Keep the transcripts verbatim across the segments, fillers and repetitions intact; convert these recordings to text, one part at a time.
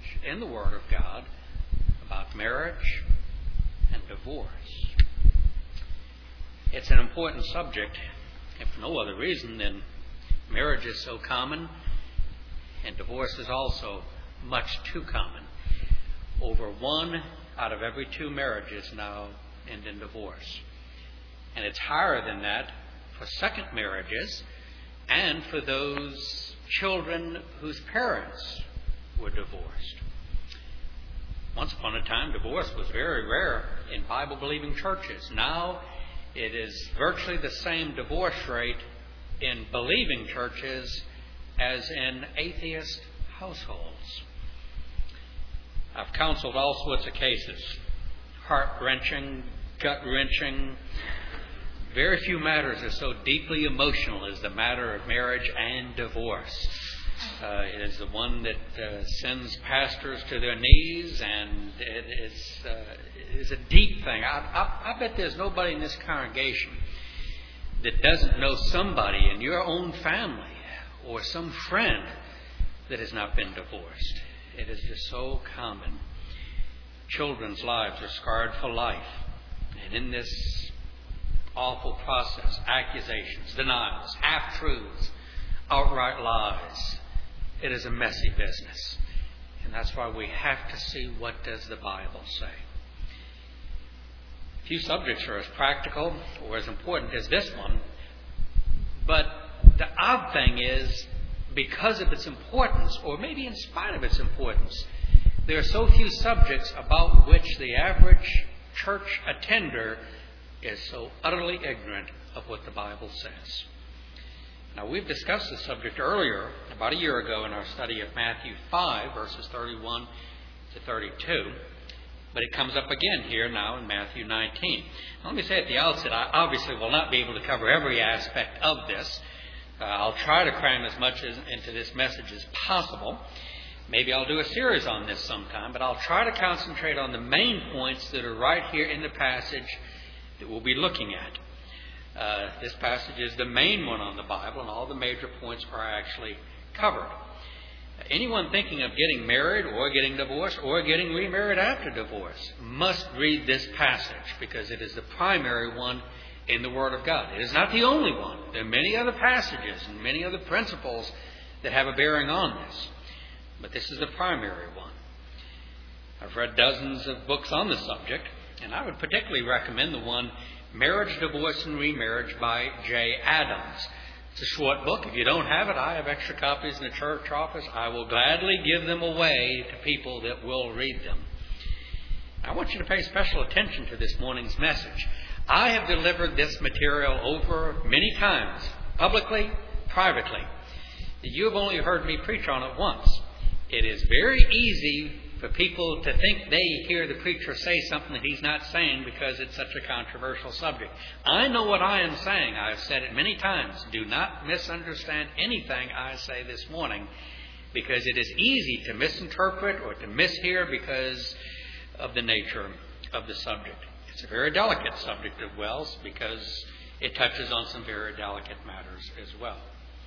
passage in the Word of God about marriage and divorce. It's an important subject, if for no other reason than marriage is so common and divorce is also much too common. Over one out of every two marriages now end in divorce. And it's higher than that for second marriages and for those children whose parents were divorced. Once upon a time, divorce was very rare in Bible-believing churches. Now it is virtually the same divorce rate in believing churches as in atheist households. I've counseled all sorts of cases, heart-wrenching, gut-wrenching. Very few matters are so deeply emotional as the matter of marriage and divorce. Uh, it is the one that uh, sends pastors to their knees, and it is, uh, it is a deep thing. I, I, I bet there's nobody in this congregation that doesn't know somebody in your own family or some friend that has not been divorced. It is just so common. Children's lives are scarred for life. And in this awful process, accusations, denials, half-truths, outright lies, it is a messy business. And that's why we have to see, what does the Bible say? Few subjects are as practical or as important as this one. But the odd thing is, because of its importance, or maybe in spite of its importance, there are so few subjects about which the average church attender is so utterly ignorant of what the Bible says. Now, we've discussed this subject earlier, about a year ago, in our study of Matthew five, verses thirty-one to thirty-two. But it comes up again here now in Matthew nineteen. Now, let me say at the outset, I obviously will not be able to cover every aspect of this. Uh, I'll try to cram as much as, into this message as possible. Maybe I'll do a series on this sometime, but I'll try to concentrate on the main points that are right here in the passage that we'll be looking at. Uh, this passage is the main one on the Bible, and all the major points are actually covered. Anyone thinking of getting married or getting divorced or getting remarried after divorce must read this passage, because it is the primary one in the Word of God. It is not the only one. There are many other passages and many other principles that have a bearing on this. But this is the primary one. I've read dozens of books on the subject, and I would particularly recommend the one, Marriage, Divorce, and Remarriage by Jay Adams. It's a short book. If you don't have it, I have extra copies in the church office. I will gladly give them away to people that will read them. I want you to pay special attention to this morning's message. I have delivered this material over many times, publicly, privately. You have only heard me preach on it once. It is very easy for people to think they hear the preacher say something that he's not saying because it's such a controversial subject. I know what I am saying. I've said it many times. Do not misunderstand anything I say this morning, because it is easy to misinterpret or to mishear because of the nature of the subject. It's a very delicate subject of Wells, because it touches on some very delicate matters as well.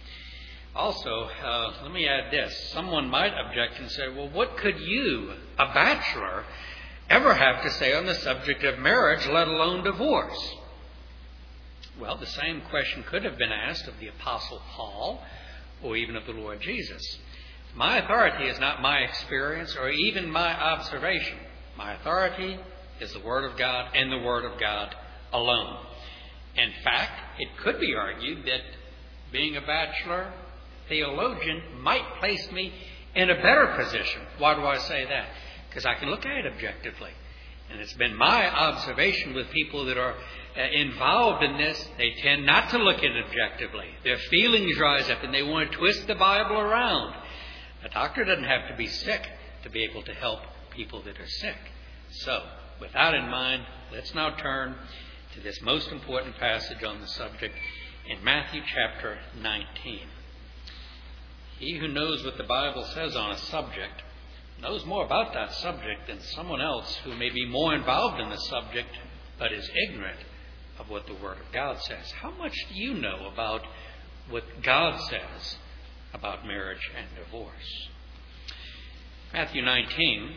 Also, uh, let me add this. Someone might object and say, well, what could you, a bachelor, ever have to say on the subject of marriage, let alone divorce? Well, the same question could have been asked of the Apostle Paul, or even of the Lord Jesus. My authority is not my experience or even my observation. My authority is the Word of God and the Word of God alone. In fact, it could be argued that being a bachelor theologian might place me in a better position. Why do I say that? Because I can look at it objectively. And it's been my observation with people that are uh, involved in this, they tend not to look at it objectively. Their feelings rise up and they want to twist the Bible around. A doctor doesn't have to be sick to be able to help people that are sick. So, with that in mind, let's now turn to this most important passage on the subject in Matthew chapter nineteen. He who knows what the Bible says on a subject knows more about that subject than someone else who may be more involved in the subject but is ignorant of what the Word of God says. How much do you know about what God says about marriage and divorce? Matthew nineteen,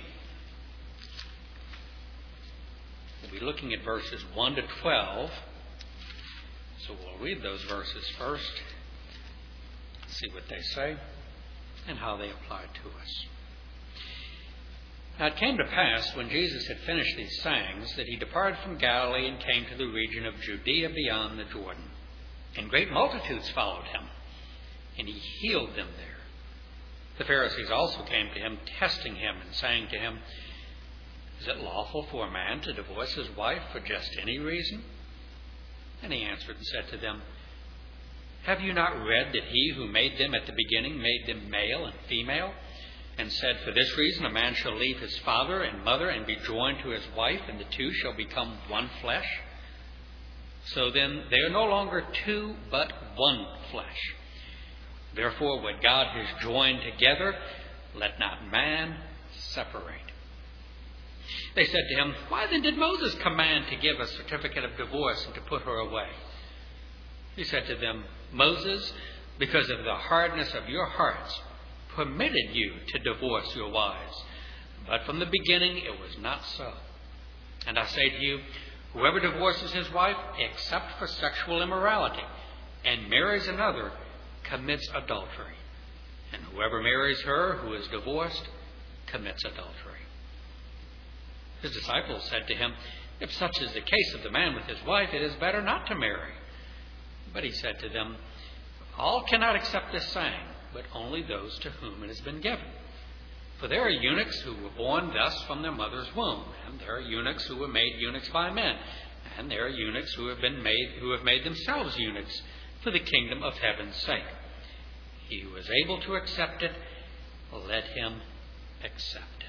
we'll be looking at verses one to twelve. So we'll read those verses first, see what they say, and how they apply to us. Now it came to pass, when Jesus had finished these sayings, that he departed from Galilee and came to the region of Judea beyond the Jordan. And great multitudes followed him, and he healed them there. The Pharisees also came to him, testing him and saying to him, "Is it lawful for a man to divorce his wife for just any reason?" And he answered and said to them, "Have you not read that he who made them at the beginning made them male and female, and said, 'For this reason a man shall leave his father and mother and be joined to his wife, and the two shall become one flesh'? So then they are no longer two, but one flesh. Therefore what God has joined together, let not man separate." They said to him, "Why then did Moses command to give a certificate of divorce and to put her away?" He said to them, "Moses, because of the hardness of your hearts, permitted you to divorce your wives. But from the beginning it was not so. And I say to you, whoever divorces his wife, except for sexual immorality, and marries another, commits adultery. And whoever marries her who is divorced, commits adultery." His disciples said to him, "If such is the case of the man with his wife, it is better not to marry." But he said to them, "All cannot accept this saying, but only those to whom it has been given. For there are eunuchs who were born thus from their mother's womb, and there are eunuchs who were made eunuchs by men, and there are eunuchs who have been made who have made themselves eunuchs for the kingdom of heaven's sake. He who is able to accept it, let him accept it."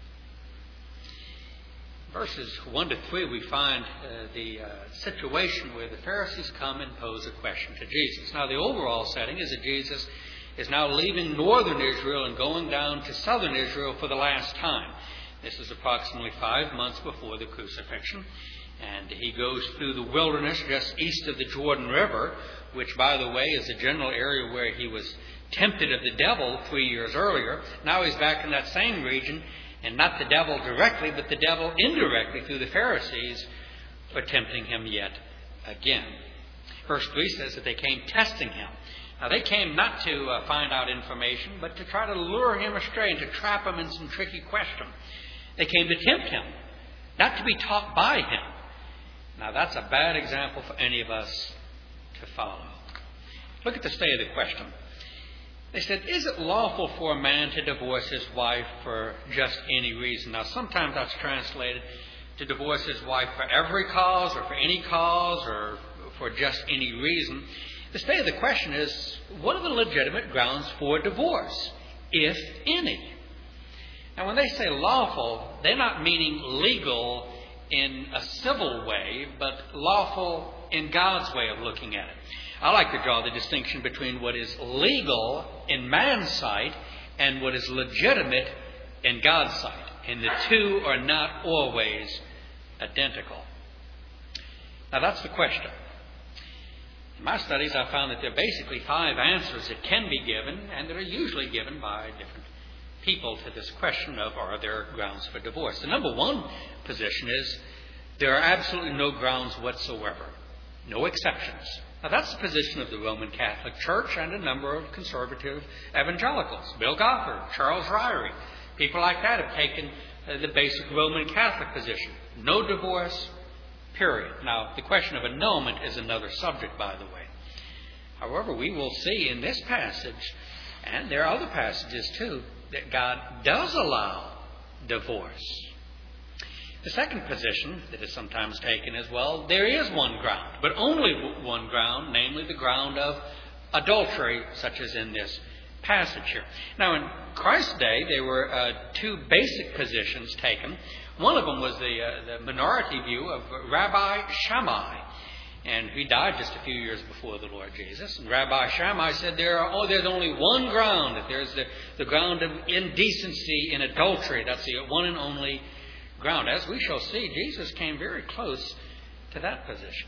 Verses one to three, we find uh, the uh, situation where the Pharisees come and pose a question to Jesus. Now, the overall setting is that Jesus is now leaving northern Israel and going down to southern Israel for the last time. This is approximately five months before the crucifixion. And he goes through the wilderness just east of the Jordan River, which, by the way, is the general area where he was tempted of the devil three years earlier. Now he's back in that same region, and not the devil directly, but the devil indirectly through the Pharisees for tempting him yet again. Verse three says that they came testing him. Now, they came not to uh, find out information, but to try to lure him astray and to trap him in some tricky question. They came to tempt him, not to be taught by him. Now, that's a bad example for any of us to follow. Look at the state of the question. They said, "Is it lawful for a man to divorce his wife for just any reason?" Now, sometimes that's translated to divorce his wife for every cause or for any cause or for just any reason. The state of the question is, what are the legitimate grounds for divorce, if any? Now, when they say lawful, they're not meaning legal in a civil way, but lawful in God's way of looking at it. I like to draw the distinction between what is legal in man's sight and what is legitimate in God's sight. And the two are not always identical. Now, that's the question. In my studies, I found that there are basically five answers that can be given, and that are usually given by different people to this question of, are there grounds for divorce? The number one position is there are absolutely no grounds whatsoever, no exceptions. Now, that's the position of the Roman Catholic Church and a number of conservative evangelicals. Bill Gothard, Charles Ryrie, people like that have taken uh, the basic Roman Catholic position. No divorce, period. Now, the question of annulment is another subject, by the way. However, we will see in this passage, and there are other passages too, that God does allow divorce. The second position that is sometimes taken as well, there is one ground, but only one ground, namely the ground of adultery, such as in this passage here. Now, in Christ's day, there were uh, two basic positions taken. One of them was the, uh, the minority view of Rabbi Shammai, and he died just a few years before the Lord Jesus. And Rabbi Shammai said there are, oh, there's only one ground, that there's the, the ground of indecency in adultery. That's the one and only ground. As we shall see, Jesus came very close to that position.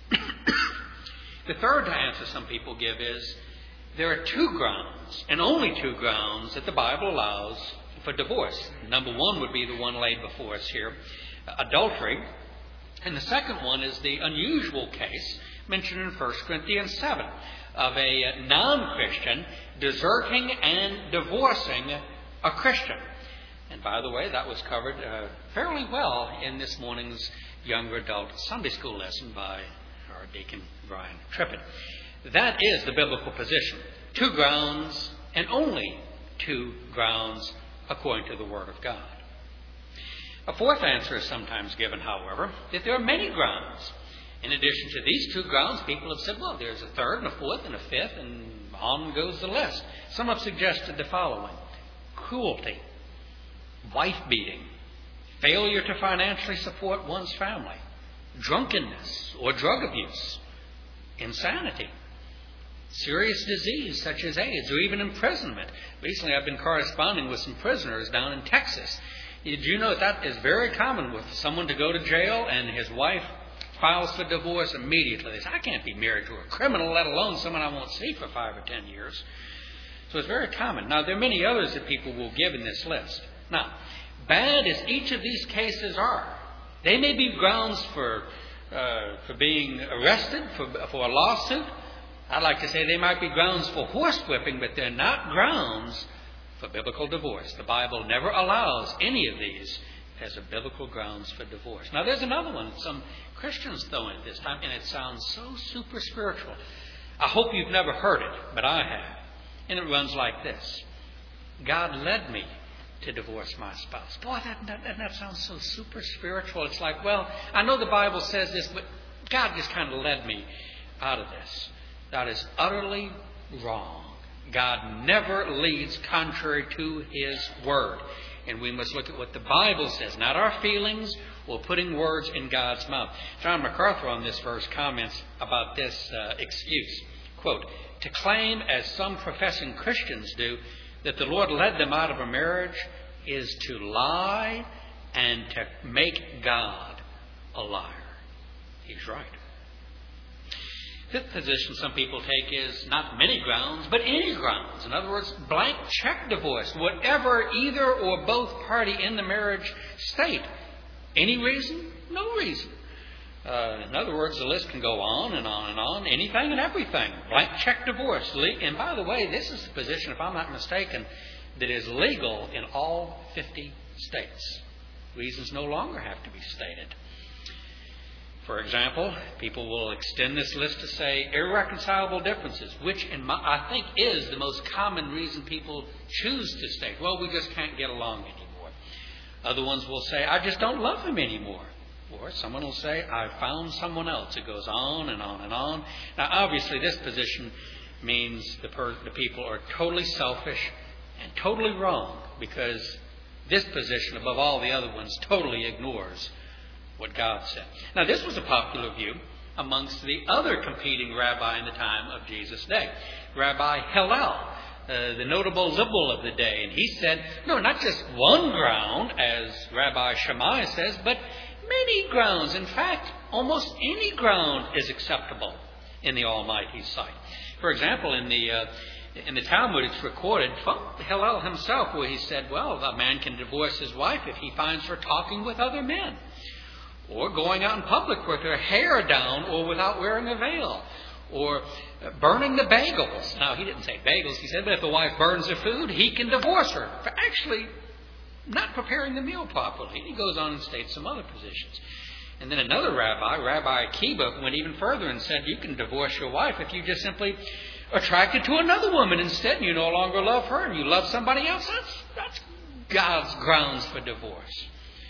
The third answer some people give is there are two grounds, and only two grounds, that the Bible allows for divorce. Number one would be the one laid before us here, adultery. And the second one is the unusual case mentioned in First Corinthians seven of a non-Christian deserting and divorcing a Christian. And by the way, that was covered uh, fairly well in this morning's younger adult Sunday school lesson by our deacon Brian Trippett. That is the biblical position. Two grounds, and only two grounds, according to the Word of God. A fourth answer is sometimes given, however, that there are many grounds. In addition to these two grounds, people have said, well, there's a third and a fourth and a fifth, and on goes the list. Some have suggested the following: cruelty, wife beating, failure to financially support one's family, drunkenness or drug abuse, insanity, serious disease such as AIDS, or even imprisonment. Recently I've been corresponding with some prisoners down in Texas. Did you know that is very common with someone to go to jail and his wife files for divorce immediately? They say, I can't be married to a criminal, let alone someone I won't see for five or ten years. So it's very common. Now, there are many others that people will give in this list. Now, bad as each of these cases are, they may be grounds for uh, for being arrested, for, for a lawsuit. I'd like to say they might be grounds for horsewhipping, but they're not grounds for biblical divorce. The Bible never allows any of these as a biblical grounds for divorce. Now, there's another one that some Christians throw in at this time, and it sounds so super spiritual. I hope you've never heard it, but I have. And it runs like this: God led me to divorce my spouse. Boy, that, that, that sounds so super spiritual. It's like, well, I know the Bible says this, but God just kind of led me out of this. That is utterly wrong. God never leads contrary to His Word. And we must look at what the Bible says, not our feelings or putting words in God's mouth. John MacArthur on this verse comments about this uh, excuse. Quote, to claim, as some professing Christians do, that the Lord led them out of a marriage is to lie and to make God a liar. He's right. Fifth position some people take is not many grounds, but any grounds. In other words, blank check divorce, whatever either or both party in the marriage state. Any reason? No reason. Uh, in other words, the list can go on and on and on, anything and everything. Blank check divorce. And by the way, this is the position, if I'm not mistaken, that is legal in all fifty states. Reasons no longer have to be stated. For example, people will extend this list to say irreconcilable differences, which in my, I think is the most common reason people choose to state, well, we just can't get along anymore. Other ones will say, I just don't love him anymore. Or someone will say, I found someone else. It goes on and on and on. Now, obviously, this position means the, per, the people are totally selfish and totally wrong, because this position, above all the other ones, totally ignores what God said. Now, this was a popular view amongst the other competing rabbi in the time of Jesus' day. Rabbi Hillel, uh, the notable liberal of the day. And he said, no, not just one ground, as Rabbi Shammai says, but many grounds. In fact, almost any ground is acceptable in the Almighty's sight. For example, in the uh, in the Talmud, it's recorded from Hillel himself, where he said, well, a man can divorce his wife if he finds her talking with other men, or going out in public with her hair down or without wearing a veil, or burning the bagels. Now, he didn't say bagels, he said, but if the wife burns the food, he can divorce her for actually not preparing the meal properly. He goes on and states some other positions. And then another rabbi, Rabbi Akiba, went even further and said, you can divorce your wife if you just simply attracted to another woman instead, and you no longer love her and you love somebody else. That's, that's God's grounds for divorce.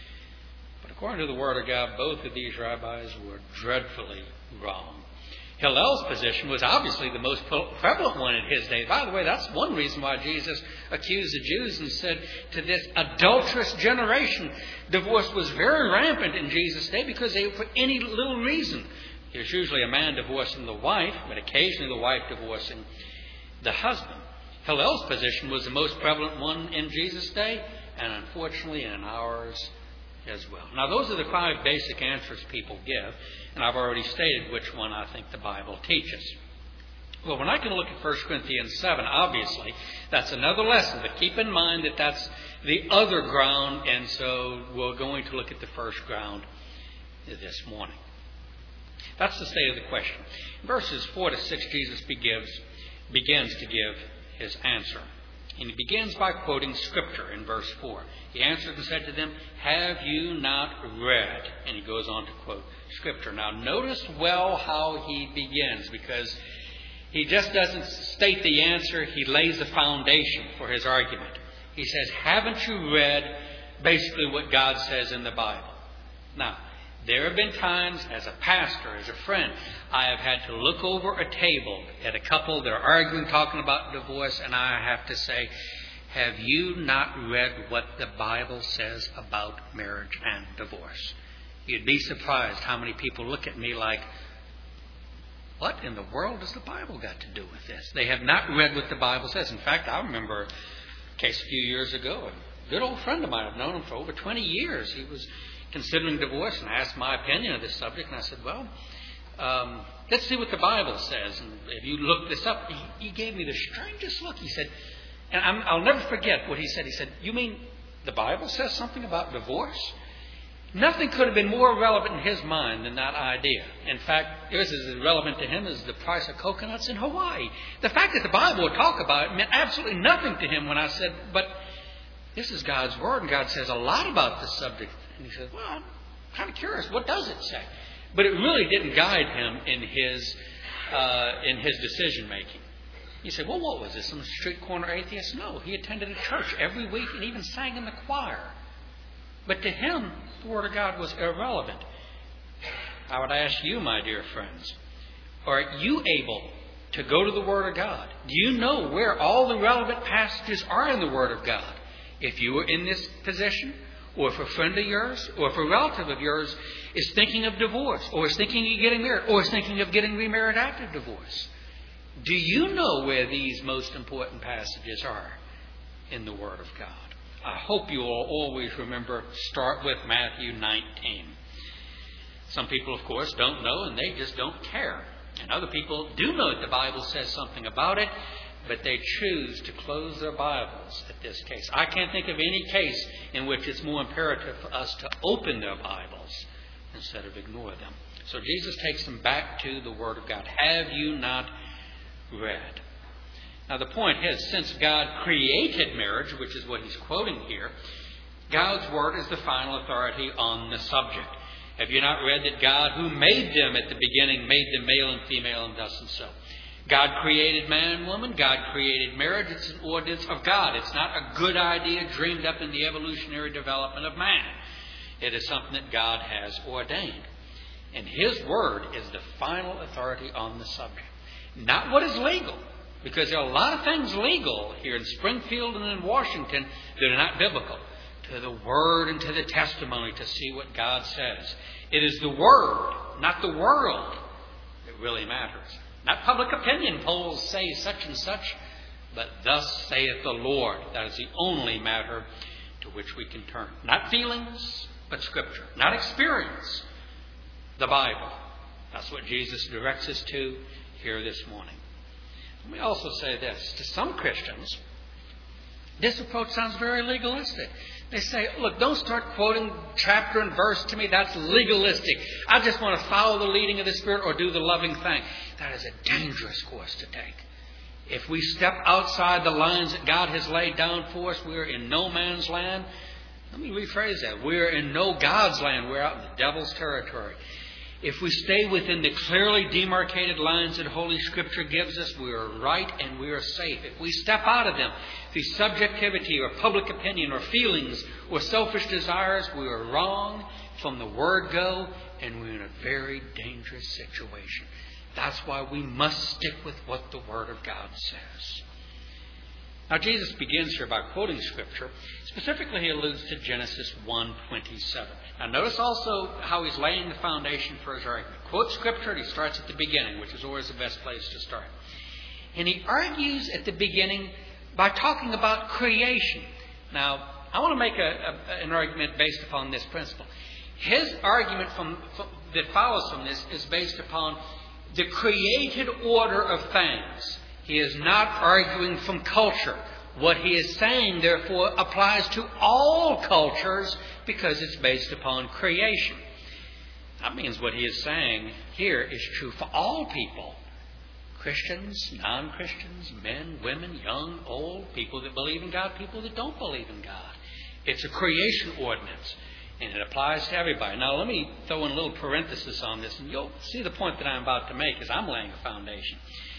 According to the Word of God, both of these rabbis were dreadfully wrong. Hillel's position was obviously the most prevalent one in his day. By the way, that's one reason why Jesus accused the Jews and said to this adulterous generation, divorce was very rampant in Jesus' day, because they, for any little reason, there's usually a man divorcing the wife, but occasionally the wife divorcing the husband. Hillel's position was the most prevalent one in Jesus' day, and unfortunately in ours as well. Now, those are the five basic answers people give, and I've already stated which one I think the Bible teaches. Well, when I can look at First Corinthians seven, obviously, that's another lesson, but keep in mind that that's the other ground, and so we're going to look at the first ground this morning. That's the state of the question. In verses four to six, Jesus begins, begins to give his answer. And he begins by quoting Scripture in verse four. He answered and said to them, "Have you not read?" And he goes on to quote Scripture. Now notice well how he begins, because he just doesn't state the answer. He lays a foundation for his argument. He says, "Haven't you read basically what God says in the Bible?" Now, there have been times as a pastor, as a friend, I have had to look over a table at a couple. They're arguing, talking about divorce, and I have to say, "Have you not read what the Bible says about marriage and divorce?" You'd be surprised how many people look at me like, "What in the world has the Bible got to do with this?" They have not read what the Bible says. In fact, I remember a case a few years ago. A good old friend of mine, I've known him for over twenty years. He was considering divorce, and asked my opinion of this subject, and I said, "Well, um, let's see what the Bible says. And if you look this up," he, he gave me the strangest look. He said, and I'm, I'll never forget what he said. He said, "You mean the Bible says something about divorce?" Nothing could have been more relevant in his mind than that idea. In fact, it was as irrelevant to him as the price of coconuts in Hawaii. The fact that the Bible would talk about it meant absolutely nothing to him when I said, "But this is God's Word, and God says a lot about this subject." And he said, "Well, I'm kind of curious. What does it say?" But it really didn't guide him in his uh, in his decision making. He said, "Well, what was this? Some street corner atheist?" No, he attended a church every week and even sang in the choir. But to him, the Word of God was irrelevant. I would ask you, my dear friends, are you able to go to the Word of God? Do you know where all the relevant passages are in the Word of God? If you were in this position, or if a friend of yours, or if a relative of yours is thinking of divorce, or is thinking of getting married, or is thinking of getting remarried after divorce, do you know where these most important passages are in the Word of God? I hope you will always remember, start with Matthew nineteen. Some people, of course, don't know, and they just don't care. And other people do know that the Bible says something about it, but they choose to close their Bibles at this case. I can't think of any case in which it's more imperative for us to open their Bibles instead of ignore them. So Jesus takes them back to the Word of God. Have you not read? Now the point is, since God created marriage, which is what he's quoting here, God's Word is the final authority on the subject. Have you not read that God, who made them at the beginning, made them male and female, and thus and so? God created man and woman. God created marriage. It's an ordinance of God. It's not a good idea dreamed up in the evolutionary development of man. It is something that God has ordained. And His Word is the final authority on the subject. Not what is legal, because there are a lot of things legal here in Springfield and in Washington that are not biblical. To the Word and to the testimony to see what God says. It is the Word, not the world, that really matters. Not public opinion polls say such and such, but thus saith the Lord. That is the only matter to which we can turn. Not feelings, but Scripture. Not experience, the Bible. That's what Jesus directs us to here this morning. Let me also say this. To some Christians, this approach sounds very legalistic. They say, "Look, don't start quoting chapter and verse to me. That's legalistic. I just want to follow the leading of the Spirit or do the loving thing." That is a dangerous course to take. If we step outside the lines that God has laid down for us, we're in no man's land. Let me rephrase that. We're in no God's land. We're out in the devil's territory. If we stay within the clearly demarcated lines that Holy Scripture gives us, we are right and we are safe. If we step out of them, through subjectivity or public opinion or feelings or selfish desires, we are wrong from the word go, and we're in a very dangerous situation. That's why we must stick with what the Word of God says. Now, Jesus begins here by quoting Scripture. Specifically, he alludes to Genesis one twenty-seven. Now, notice also how he's laying the foundation for his argument. Quotes Scripture, and he starts at the beginning, which is always the best place to start. And he argues at the beginning by talking about creation. Now, I want to make a, a, an argument based upon this principle. His argument from, from, that follows from this is based upon the created order of things. He is not arguing from culture What he is saying, therefore, applies to all cultures because it's based upon creation. That means what he is saying here is true for all people. Christians, non-Christians, men, women, young, old, people that believe in God, people that don't believe in God. It's a creation ordinance, and it applies to everybody. Now, let me throw in a little parenthesis on this, and you'll see the point that I'm about to make as I'm laying a foundation.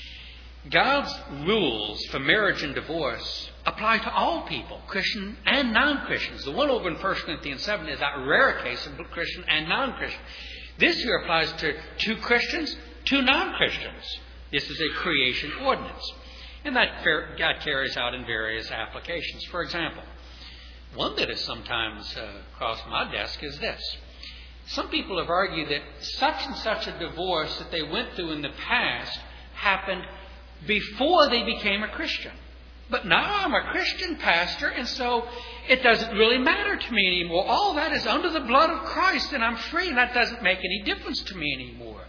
God's rules for marriage and divorce apply to all people, Christian and non-Christians. The one over in First Corinthians seven is that rare case of Christian and non-Christian. This here applies to two Christians, two non-Christians. This is a creation ordinance. And that God carries out in various applications. For example, one that has sometimes uh, crossed my desk is this. Some people have argued that such and such a divorce that they went through in the past happened before they became a Christian. But now I'm a Christian pastor, and so it doesn't really matter to me anymore. All that is under the blood of Christ, and I'm free, and that doesn't make any difference to me anymore.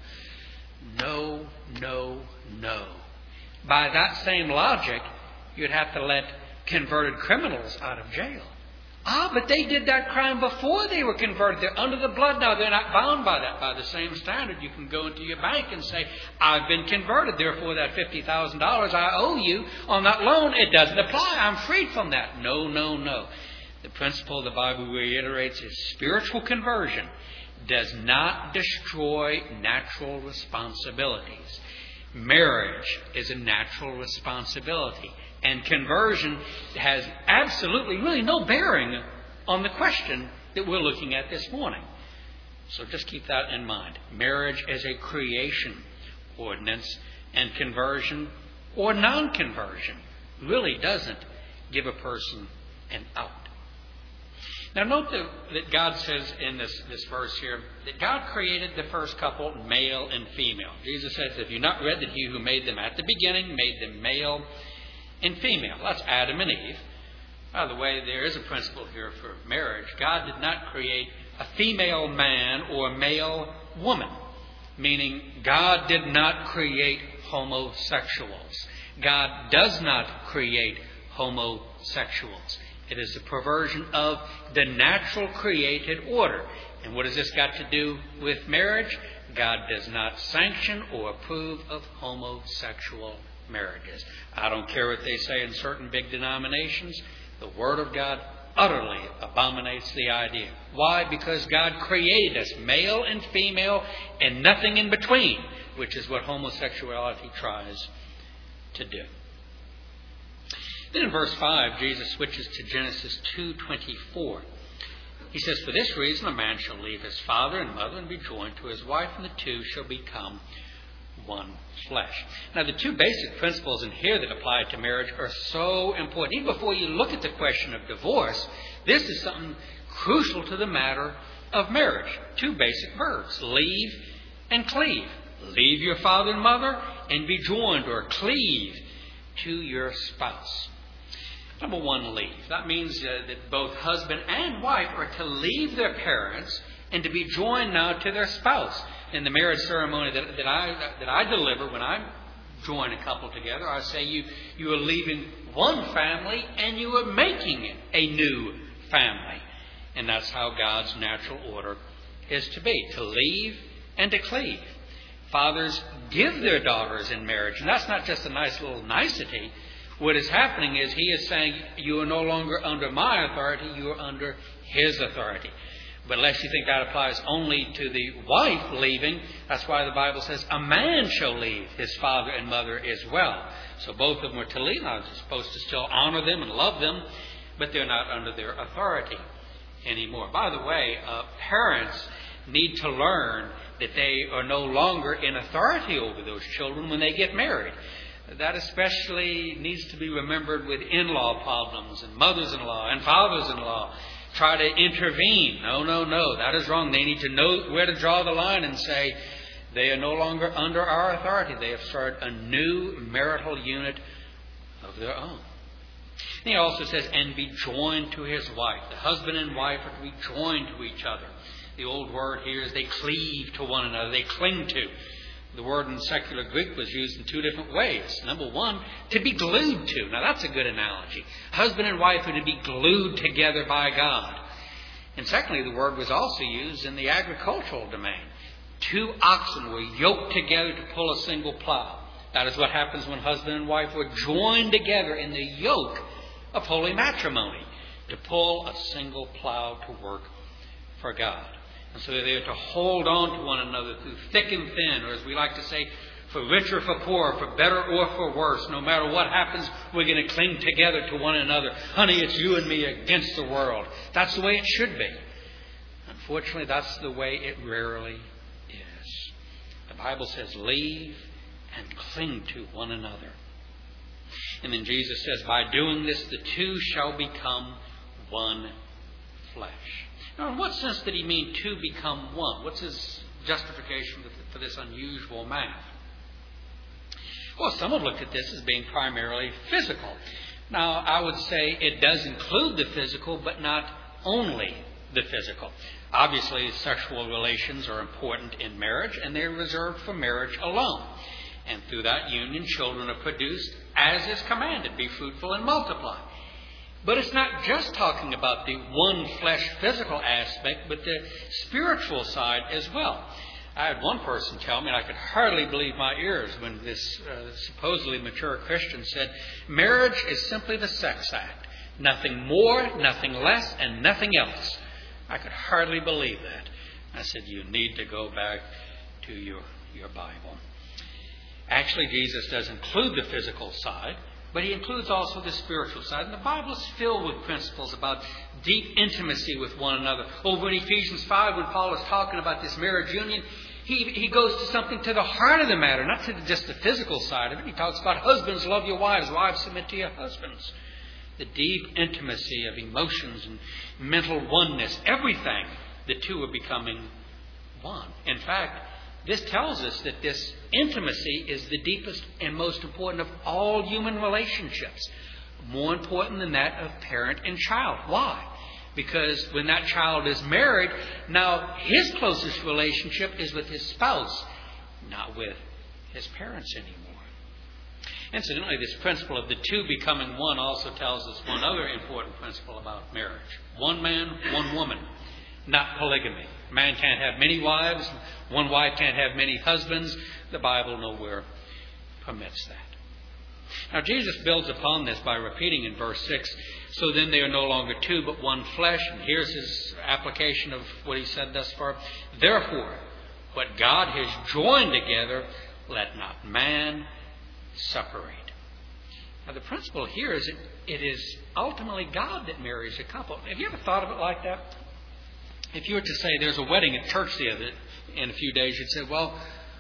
No, no, no. By that same logic, you'd have to let converted criminals out of jail. Ah, but they did that crime before they were converted. They're under the blood now. They're not bound by that. By the same standard, you can go into your bank and say, I've been converted. Therefore, that fifty thousand dollars I owe you on that loan, it doesn't apply. I'm freed from that. No, no, no. The principle the Bible reiterates is spiritual conversion does not destroy natural responsibilities. Marriage is a natural responsibility. And conversion has absolutely, really no bearing on the question that we're looking at this morning. So just keep that in mind. Marriage is a creation ordinance, and conversion or non-conversion really doesn't give a person an out. Now note that, that God says in this, this verse here that God created the first couple male and female. Jesus says, have you not read that he who made them at the beginning made them male and female? That's Adam and Eve. By the way, there is a principle here for marriage. God did not create a female man or a male woman, meaning God did not create homosexuals. God does not create homosexuals. It is a perversion of the natural created order. And what has this got to do with marriage? God does not sanction or approve of homosexual marriages. I don't care what they say in certain big denominations. The Word of God utterly abominates the idea. Why? Because God created us male and female and nothing in between, which is what homosexuality tries to do. Then in verse five, Jesus switches to Genesis two twenty-four. He says, for this reason a man shall leave his father and mother and be joined to his wife, and the two shall become one flesh. Now, the two basic principles in here that apply to marriage are so important. Even before you look at the question of divorce, this is something crucial to the matter of marriage. Two basic verbs, leave and cleave. Leave your father and mother and be joined or cleave to your spouse. Number one, leave. That means uh, that both husband and wife are to leave their parents and to be joined now to their spouse. In the marriage ceremony that, that I that I deliver when I join a couple together, I say you you are leaving one family and you are making it a new family. And that's how God's natural order is to be, to leave and to cleave. Fathers give their daughters in marriage, and that's not just a nice little nicety. What is happening is he is saying, you are no longer under my authority, you are under his authority. But unless you think that applies only to the wife leaving, that's why the Bible says a man shall leave his father and mother as well. So both of them are to leave. Now, they're supposed to still honor them and love them, but they're not under their authority anymore. By the way, uh, parents need to learn that they are no longer in authority over those children when they get married. That especially needs to be remembered with in-law problems and mothers-in-law and fathers-in-law. Try to intervene. No, no, no. That is wrong. They need to know where to draw the line and say they are no longer under our authority. They have started a new marital unit of their own. And he also says, and be joined to his wife. The husband and wife are to be joined to each other. The old word here is they cleave to one another. They cling to. The word in secular Greek was used in two different ways. Number one, to be glued to. Now that's a good analogy. Husband and wife are to be glued together by God. And secondly, the word was also used in the agricultural domain. Two oxen were yoked together to pull a single plow. That is what happens when husband and wife were joined together in the yoke of holy matrimony to pull a single plow to work for God. And so they are to hold on to one another through thick and thin, or as we like to say, for richer, for poorer, for better or for worse. No matter what happens, we're going to cling together to one another. Honey, it's you and me against the world. That's the way it should be. Unfortunately, that's the way it rarely is. The Bible says, leave and cling to one another. And then Jesus says, by doing this, the two shall become one flesh. Now, in what sense did he mean two become one? What's his justification for this unusual math? Well, some have looked at this as being primarily physical. Now, I would say it does include the physical, but not only the physical. Obviously, sexual relations are important in marriage, and they're reserved for marriage alone. And through that union, children are produced as is commanded, be fruitful and multiply. But it's not just talking about the one flesh physical aspect, but the spiritual side as well. I had one person tell me, and I could hardly believe my ears when this uh, supposedly mature Christian said, marriage is simply the sex act. Nothing more, nothing less, and nothing else. I could hardly believe that. I said, you need to go back to your, your Bible. Actually, Jesus does include the physical side, but he includes also the spiritual side. And the Bible is filled with principles about deep intimacy with one another. Over in Ephesians five, when Paul is talking about this marriage union, he, he goes to something to the heart of the matter, not to just the physical side of it. He talks about husbands, love your wives, wives, submit to your husbands. The deep intimacy of emotions and mental oneness, everything, the two are becoming one. In fact, this tells us that this intimacy is the deepest and most important of all human relationships. More important than that of parent and child. Why? Because when that child is married, now his closest relationship is with his spouse, not with his parents anymore. Incidentally, this principle of the two becoming one also tells us one other important principle about marriage. One man, one woman, not polygamy. A man can't have many wives. One wife can't have many husbands. The Bible nowhere permits that. Now, Jesus builds upon this by repeating in verse six, so then they are no longer two, but one flesh. And here's his application of what he said thus far. Therefore, what God has joined together, let not man separate. Now, the principle here is that it is ultimately God that marries a couple. Have you ever thought of it like that? If you were to say there's a wedding at church the other in a few days, you'd say, well,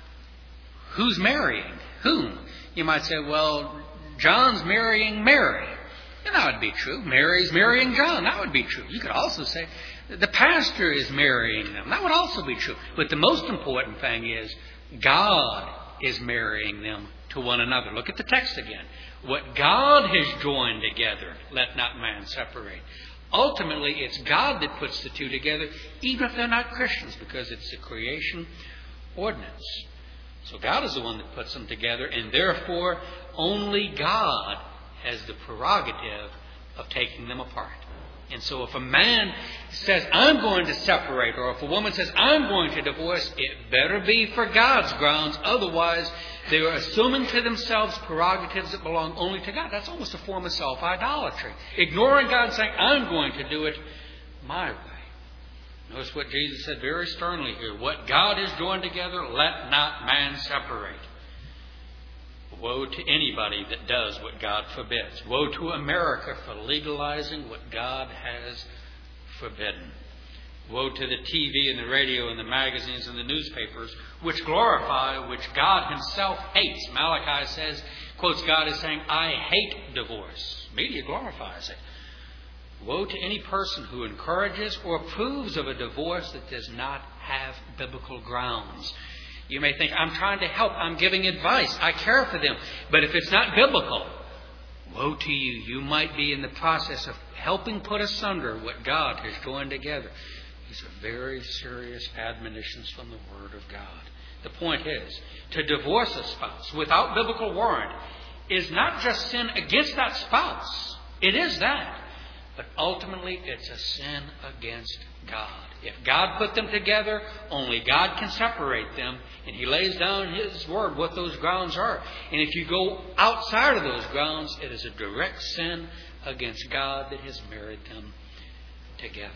who's marrying whom? You might say, well, John's marrying Mary. And that would be true. Mary's marrying John. That would be true. You could also say the pastor is marrying them. That would also be true. But the most important thing is God is marrying them to one another. Look at the text again. What God has joined together, let not man separate. Ultimately, it's God that puts the two together, even if they're not Christians, because it's the creation ordinance. So God is the one that puts them together, and therefore only God has the prerogative of taking them apart. And so if a man says, I'm going to separate, or if a woman says, I'm going to divorce, it better be for God's grounds. Otherwise, they are assuming to themselves prerogatives that belong only to God. That's almost a form of self-idolatry. Ignoring God and saying, I'm going to do it my way. Notice what Jesus said very sternly here. What God has joined together, let not man separate. Woe to anybody that does what God forbids. Woe to America for legalizing what God has forbidden. Woe to the T V and the radio and the magazines and the newspapers which glorify, which God himself hates. Malachi says, quotes God as saying, I hate divorce. Media glorifies it. Woe to any person who encourages or approves of a divorce that does not have biblical grounds. You may think, I'm trying to help, I'm giving advice, I care for them. But if it's not biblical, woe to you. You might be in the process of helping put asunder what God has joined together. These are very serious admonitions from the Word of God. The point is, to divorce a spouse without biblical warrant is not just sin against that spouse. It is that. But ultimately, it's a sin against God. If God put them together, only God can separate them. And He lays down His word what those grounds are. And if you go outside of those grounds, it is a direct sin against God that has married them together.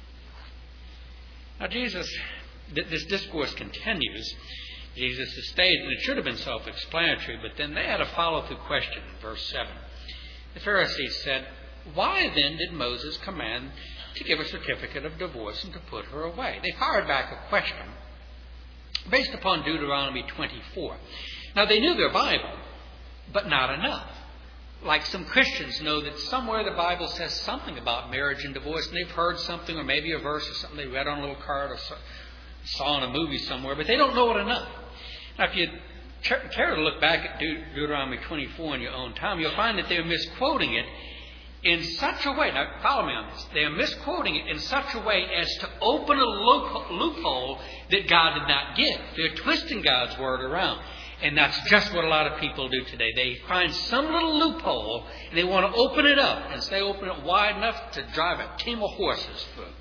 Now Jesus, this discourse continues. Jesus has stated, and it should have been self-explanatory, but then they had a follow-through question in verse seven. The Pharisees said, "Why then did Moses command to give a certificate of divorce and to put her away?" They fired back a question based upon Deuteronomy twenty-four. Now, they knew their Bible, but not enough. Like some Christians know that somewhere the Bible says something about marriage and divorce, and they've heard something, or maybe a verse or something they read on a little card or saw in a movie somewhere, but they don't know it enough. Now, if you care to look back at Deut- Deuteronomy twenty-four in your own time, you'll find that they're misquoting it in such a way. Now, follow me on this. They are misquoting it in such a way as to open a loophole that God did not give. They're twisting God's word around. And that's just what a lot of people do today. They find some little loophole and they want to open it up. And so they open it wide enough to drive a team of horses through.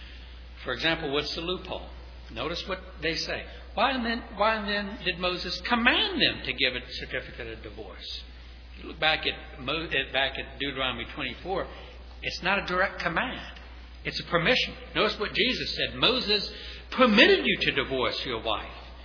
For example, what's the loophole? Notice what they say. Why then, why then did Moses command them to give a certificate of divorce? If you look back at, back at Deuteronomy twenty-four, it's not a direct command. It's a permission. Notice what Jesus said. Moses permitted you to divorce your wife.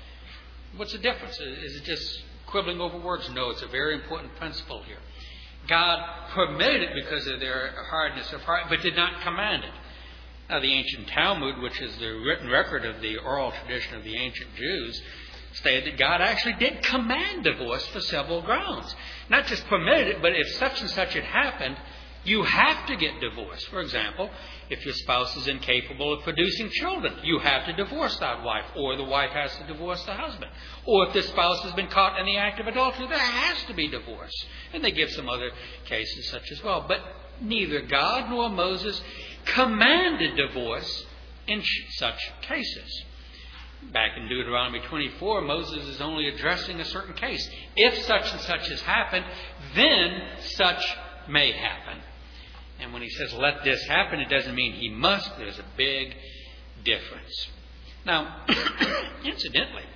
What's the difference? Is it just quibbling over words? No, it's a very important principle here. God permitted it because of their hardness of heart, but did not command it. Now, the ancient Talmud, which is the written record of the oral tradition of the ancient Jews, stated that God actually did command divorce for several grounds. Not just permitted it, but if such and such had happened, you have to get divorced. For example, if your spouse is incapable of producing children, you have to divorce that wife, or the wife has to divorce the husband. Or if the spouse has been caught in the act of adultery, there has to be divorce. And they give some other cases such as well. But neither God nor Moses commanded divorce in such cases. Back in Deuteronomy twenty-four, Moses is only addressing a certain case. If such and such has happened, then such may happen. And when he says, let this happen, it doesn't mean he must. There's a big difference. Now, incidentally,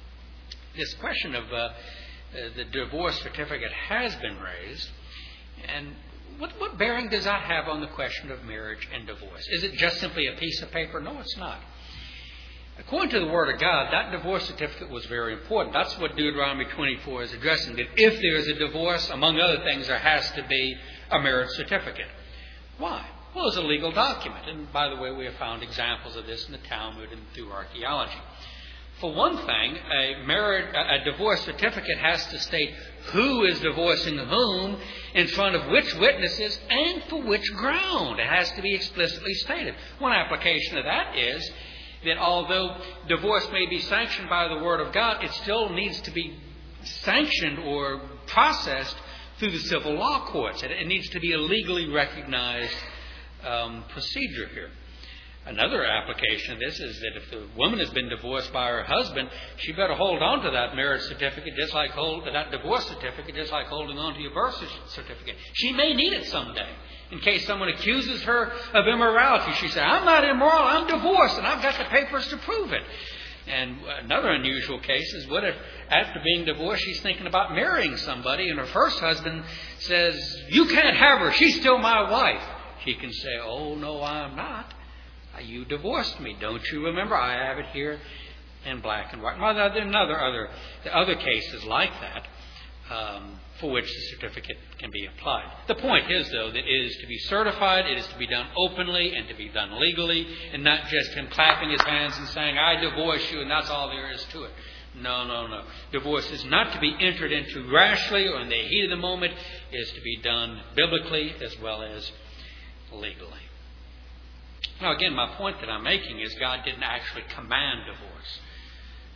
this question of uh, the divorce certificate has been raised. And what, what bearing does that have on the question of marriage and divorce? Is it just simply a piece of paper? No, it's not. According to the Word of God, that divorce certificate was very important. That's what Deuteronomy twenty-four is addressing. That if there is a divorce, among other things, there has to be a marriage certificate. Why? Well, it's a legal document. And by the way, we have found examples of this in the Talmud and through archaeology. For one thing, a, marriage, a divorce certificate has to state who is divorcing whom, in front of which witnesses, and for which ground. It has to be explicitly stated. One application of that is that although divorce may be sanctioned by the Word of God, it still needs to be sanctioned or processed through the civil law courts. It, it needs to be a legally recognized um, procedure here. Another application of this is that if the woman has been divorced by her husband, she better hold on to that marriage certificate, just like hold that divorce certificate, just like holding on to your birth certificate. She may need it someday. In case someone accuses her of immorality, she says, I'm not immoral, I'm divorced, and I've got the papers to prove it. And another unusual case is, what if after being divorced, she's thinking about marrying somebody, and her first husband says, you can't have her, she's still my wife. She can say, oh, no, I'm not. You divorced me. Don't you remember? I have it here in black and white. Well, there are another, other, there are other cases like that um, for which the certificate can be applied. The point is, though, that it is to be certified, it is to be done openly and to be done legally, and not just him clapping his hands and saying, I divorce you, and that's all there is to it. No, no, no. Divorce is not to be entered into rashly or in the heat of the moment. It is to be done biblically as well as legally. Now, again, my point that I'm making is God didn't actually command divorce.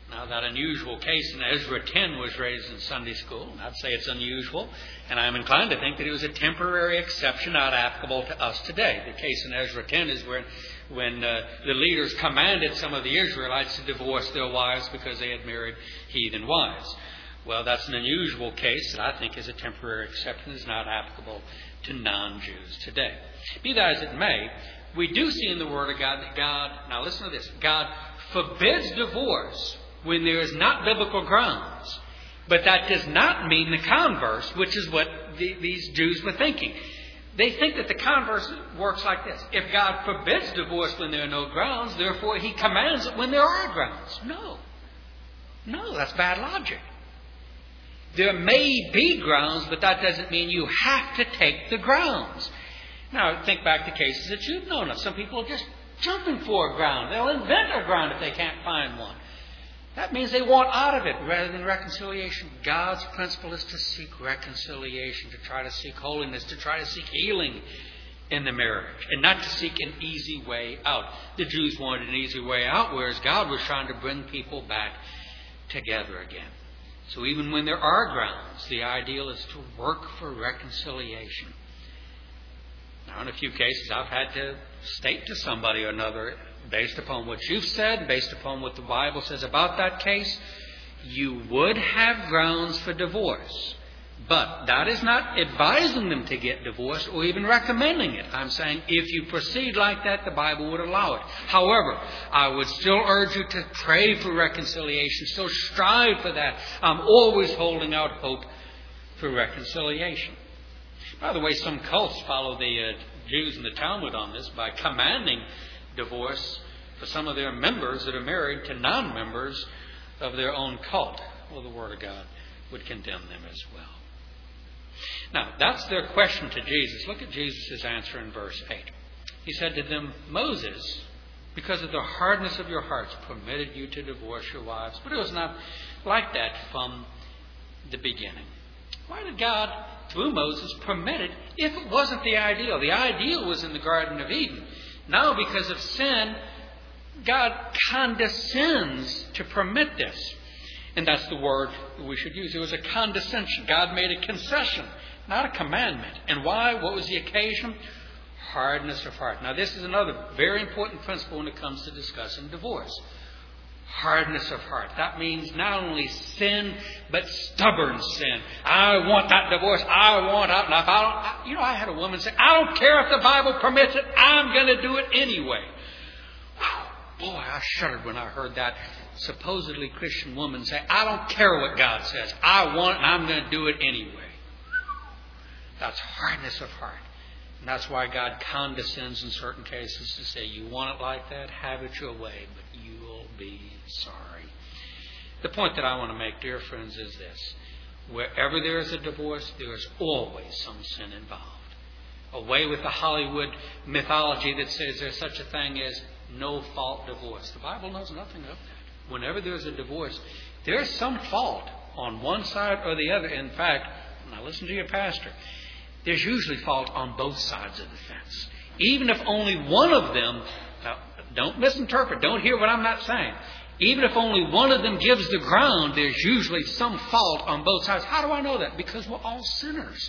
Now, that unusual case in Ezra ten was raised in Sunday school. And I'd say it's unusual. And I'm inclined to think that it was a temporary exception not applicable to us today. The case in Ezra ten is where when uh, the leaders commanded some of the Israelites to divorce their wives because they had married heathen wives. Well, that's an unusual case that I think is a temporary exception. It's not applicable to non-Jews today. Be that as it may, we do see in the Word of God that God, now listen to this, God forbids divorce when there is not biblical grounds. But that does not mean the converse, which is what the, these Jews were thinking. They think that the converse works like this. If God forbids divorce when there are no grounds, therefore He commands it when there are grounds. No. No, that's bad logic. There may be grounds, but that doesn't mean you have to take the grounds. Now, think back to cases that you've known of. Some people are just jumping for a ground. They'll invent a ground if they can't find one. That means they want out of it rather than reconciliation. God's principle is to seek reconciliation, to try to seek holiness, to try to seek healing in the marriage, and not to seek an easy way out. The Jews wanted an easy way out, whereas God was trying to bring people back together again. So even when there are grounds, the ideal is to work for reconciliation. Now, in a few cases, I've had to state to somebody or another, based upon what you've said, based upon what the Bible says about that case, you would have grounds for divorce. But that is not advising them to get divorced or even recommending it. I'm saying if you proceed like that, the Bible would allow it. However, I would still urge you to pray for reconciliation, still strive for that. I'm always holding out hope for reconciliation. By the way, some cults follow the uh, Jews in the Talmud on this by commanding divorce for some of their members that are married to non-members of their own cult. Well, the Word of God would condemn them as well. Now, that's their question to Jesus. Look at Jesus' answer in verse eight. He said to them, Moses, because of the hardness of your hearts, permitted you to divorce your wives. But it was not like that from the beginning. Why did God, through Moses, permit it if it wasn't the ideal? The ideal was in the Garden of Eden. Now, because of sin, God condescends to permit this. And that's the word we should use. It was a condescension. God made a concession, not a commandment. And why? What was the occasion? Hardness of heart. Now, this is another very important principle when it comes to discussing divorce. Hardness of heart. That means not only sin, but stubborn sin. I want that divorce. I want out. Now, if I don't, I, you know, I had a woman say, I don't care if the Bible permits it. I'm going to do it anyway. Whew, boy, I shuddered when I heard that supposedly Christian woman say, I don't care what God says. I want it and I'm going to do it anyway. That's hardness of heart. And that's why God condescends in certain cases to say, you want it like that? Have it your way, but you will be sorry. The point that I want to make, dear friends, is this. Wherever there is a divorce, there is always some sin involved. Away with the Hollywood mythology that says there's such a thing as no-fault divorce. The Bible knows nothing of that. Whenever there's a divorce, there's some fault on one side or the other. In fact, now listen to your pastor, there's usually fault on both sides of the fence. Even if only one of them, now don't misinterpret, don't hear what I'm not saying. Even if only one of them gives the ground, there's usually some fault on both sides. How do I know that? Because we're all sinners.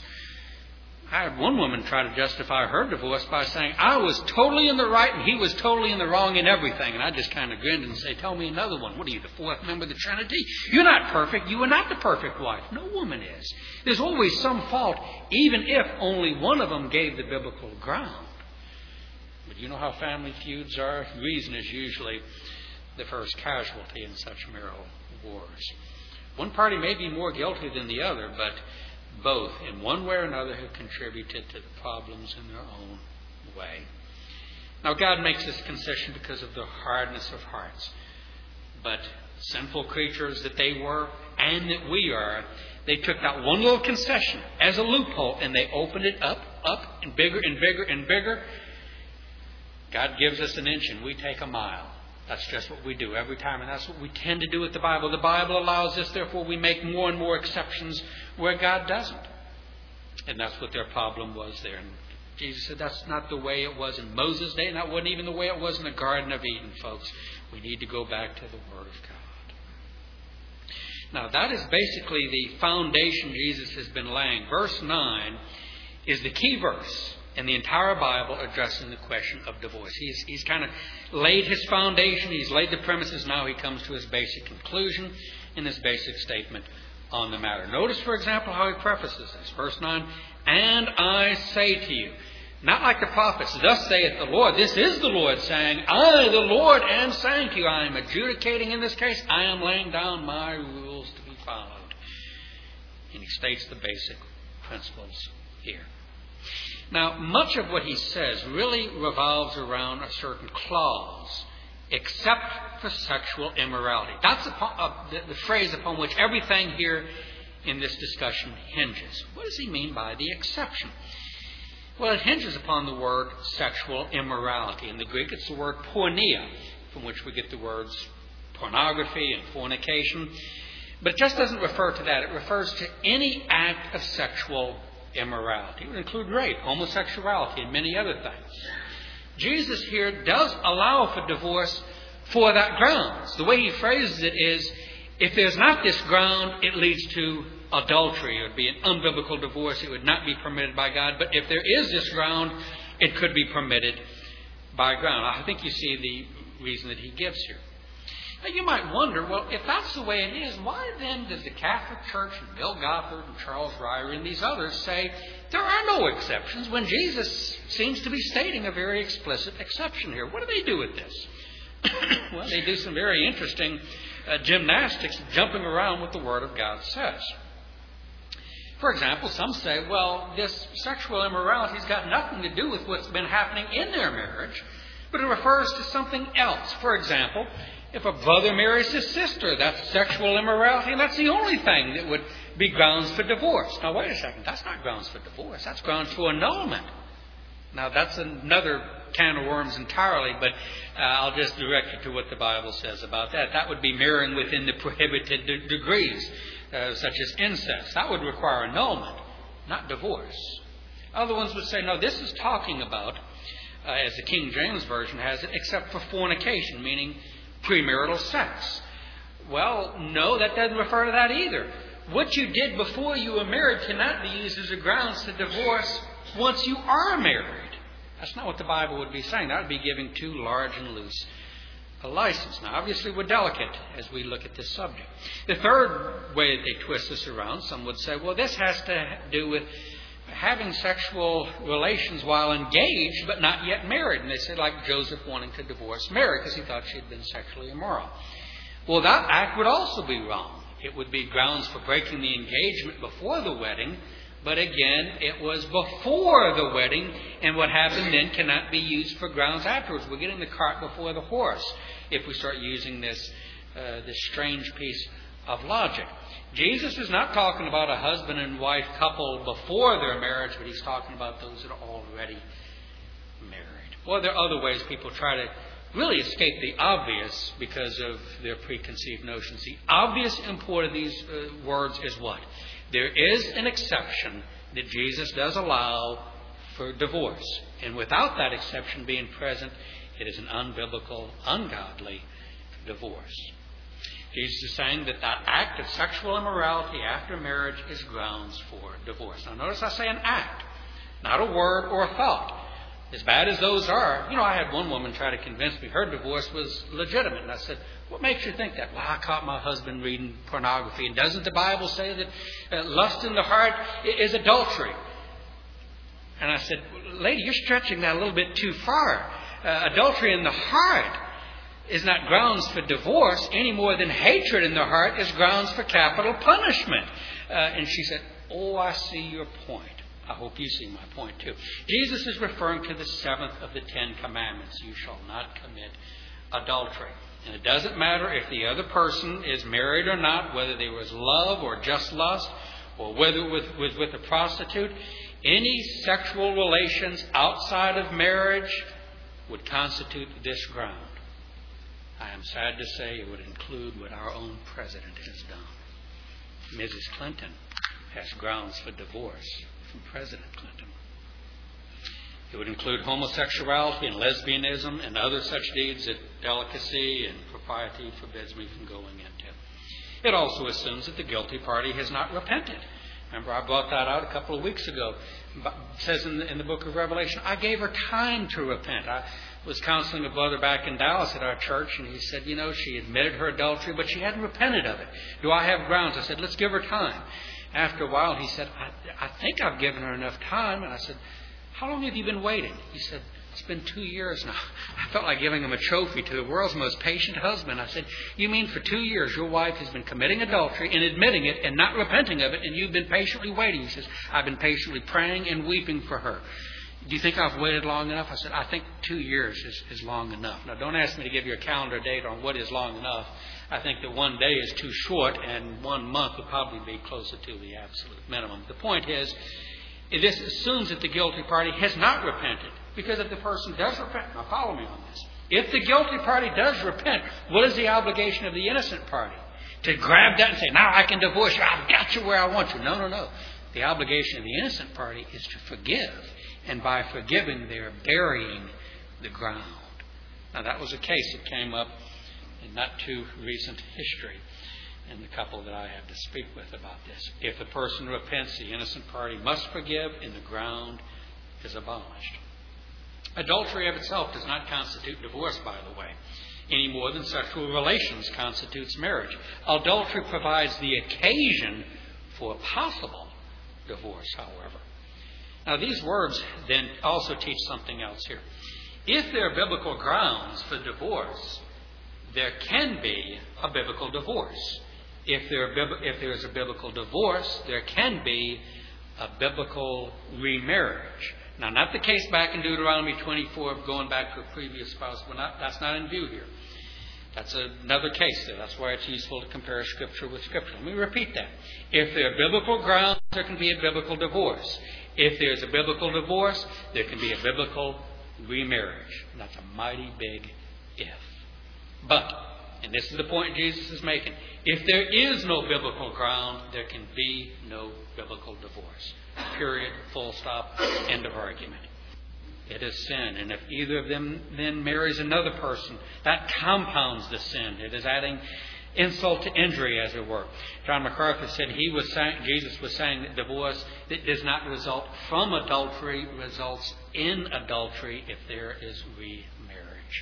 I had one woman try to justify her divorce by saying, I was totally in the right and he was totally in the wrong in everything. And I just kind of grinned and said, tell me another one. What are you, the fourth member of the Trinity? You're not perfect. You are not the perfect wife. No woman is. There's always some fault, even if only one of them gave the biblical ground. But you know how family feuds are? Reason is usually the first casualty in such marital wars. One party may be more guilty than the other, but both, in one way or another, have contributed to the problems in their own way. Now, God makes this concession because of the hardness of hearts. But sinful creatures that they were, and that we are, they took that one little concession as a loophole, and they opened it up, up, and bigger, and bigger, and bigger. God gives us an inch, and we take a mile. That's just what we do every time, and that's what we tend to do with the Bible. The Bible allows this, therefore we make more and more exceptions where God doesn't. And that's what their problem was there. And Jesus said that's not the way it was in Moses' day, and that wasn't even the way it was in the Garden of Eden, folks. We need to go back to the Word of God. Now, that is basically the foundation Jesus has been laying. Verse nine is the key verse in the entire Bible addressing the question of divorce. He's, he's kind of laid his foundation. He's laid the premises. Now he comes to his basic conclusion in his basic statement on the matter. Notice, for example, how he prefaces this. Verse nine, and I say to you, not like the prophets, thus saith the Lord. This is the Lord saying, I, the Lord, am saying to you. I am adjudicating in this case. I am laying down my rules to be followed. And he states the basic principles here. Now, much of what he says really revolves around a certain clause, except for sexual immorality. That's upon, uh, the, the phrase upon which everything here in this discussion hinges. What does he mean by the exception? Well, it hinges upon the word sexual immorality. In the Greek, it's the word porneia, from which we get the words pornography and fornication. But it just doesn't refer to that. It refers to any act of sexual immorality. It would include rape, homosexuality, and many other things. Jesus here does allow for divorce for that grounds. The way he phrases it is, if there's not this ground, it leads to adultery. It would be an unbiblical divorce. It would not be permitted by God. But if there is this ground, it could be permitted by ground. I think you see the reason that he gives here. Now, you might wonder, well, if that's the way it is, why then does the Catholic Church and Bill Gothard and Charles Ryrie and these others say there are no exceptions when Jesus seems to be stating a very explicit exception here? What do they do with this? Well, they do some very interesting uh, gymnastics, jumping around what the Word of God says. For example, some say, well, this sexual immorality has got nothing to do with what's been happening in their marriage, but it refers to something else. For example, if a brother marries his sister, that's sexual immorality, and that's the only thing that would be grounds for divorce. Now, wait a second. That's not grounds for divorce. That's grounds for annulment. Now, that's another can of worms entirely, but uh, I'll just direct you to what the Bible says about that. That would be marrying within the prohibited de- degrees, uh, such as incest. That would require annulment, not divorce. Other ones would say, no, this is talking about, uh, as the King James Version has it, except for fornication, meaning premarital sex. Well, no, that doesn't refer to that either. What you did before you were married cannot be used as a grounds to divorce once you are married. That's not what the Bible would be saying. That would be giving too large and loose a license. Now, obviously, we're delicate as we look at this subject. The third way that they twist this around, some would say, well, this has to do with having sexual relations while engaged but not yet married. And they say, like Joseph wanting to divorce Mary because he thought she had been sexually immoral. Well, that act would also be wrong. It would be grounds for breaking the engagement before the wedding. But again, it was before the wedding, and what happened then cannot be used for grounds afterwards. We're getting the cart before the horse if we start using this, uh, this strange piece of logic. Jesus is not talking about a husband and wife couple before their marriage, but he's talking about those that are already married. Well, there are other ways people try to really escape the obvious because of their preconceived notions. The obvious import of these uh, words is what? There is an exception that Jesus does allow for divorce. And without that exception being present, it is an unbiblical, ungodly divorce. Jesus is saying that that act of sexual immorality after marriage is grounds for divorce. Now notice I say an act, not a word or a thought. As bad as those are, you know, I had one woman try to convince me her divorce was legitimate. And I said, what makes you think that? Well, I caught my husband reading pornography. And doesn't the Bible say that uh, lust in the heart is adultery? And I said, lady, you're stretching that a little bit too far. Uh, adultery in the heart is not grounds for divorce any more than hatred in the heart is grounds for capital punishment. Uh, and she said, oh, I see your point. I hope you see my point too. Jesus is referring to the seventh of the Ten Commandments. You shall not commit adultery. And it doesn't matter if the other person is married or not, whether there was love or just lust, or whether it was, was with a prostitute. Any sexual relations outside of marriage would constitute this ground. I am sad to say it would include what our own president has done. Missus Clinton has grounds for divorce from President Clinton. It would include homosexuality and lesbianism and other such deeds that delicacy and propriety forbids me from going into. It also assumes that the guilty party has not repented. Remember, I brought that out a couple of weeks ago. It says in the, in the book of Revelation, I gave her time to repent. I was counseling a brother back in Dallas at our church, and he said, you know, she admitted her adultery, but she hadn't repented of it. Do I have grounds? I said, let's give her time. After a while, he said, I, I think I've given her enough time. And I said, how long have you been waiting? He said, it's been two years now. I felt like giving him a trophy to the world's most patient husband. I said, you mean for two years your wife has been committing adultery and admitting it and not repenting of it, and you've been patiently waiting? He says, I've been patiently praying and weeping for her. Do you think I've waited long enough? I said, I think two years is, is long enough. Now, don't ask me to give you a calendar date on what is long enough. I think that one day is too short, and one month would probably be closer to the absolute minimum. The point is, this assumes that the guilty party has not repented. Because if the person does repent, now follow me on this. If the guilty party does repent, what is the obligation of the innocent party? To grab that and say, now I can divorce you. I've got you where I want you. No, no, no. The obligation of the innocent party is to forgive. And by forgiving, they're burying the ground. Now that was a case that came up in not too recent history in the couple that I have to speak with about this. If the person repents, the innocent party must forgive, and the ground is abolished. Adultery of itself does not constitute divorce, by the way, any more than sexual relations constitutes marriage. Adultery provides the occasion for possible divorce, however. Now, these words then also teach something else here. If there are biblical grounds for divorce, there can be a biblical divorce. If there, are, if there is a biblical divorce, there can be a biblical remarriage. Now, not the case back in Deuteronomy twenty-four of going back to a previous spouse. But not, that's not in view here. That's another case there. That's why it's useful to compare Scripture with Scripture. Let me repeat that. If there are biblical grounds, there can be a biblical divorce. If there's a biblical divorce, there can be a biblical remarriage. And that's a mighty big if. But, and this is the point Jesus is making, if there is no biblical ground, there can be no biblical divorce. Period. Full stop. End of argument. It is sin. And if either of them then marries another person, that compounds the sin. It is adding insult to injury, as it were. John MacArthur said he was saying, Jesus was saying that divorce that does not result from adultery results in adultery if there is remarriage.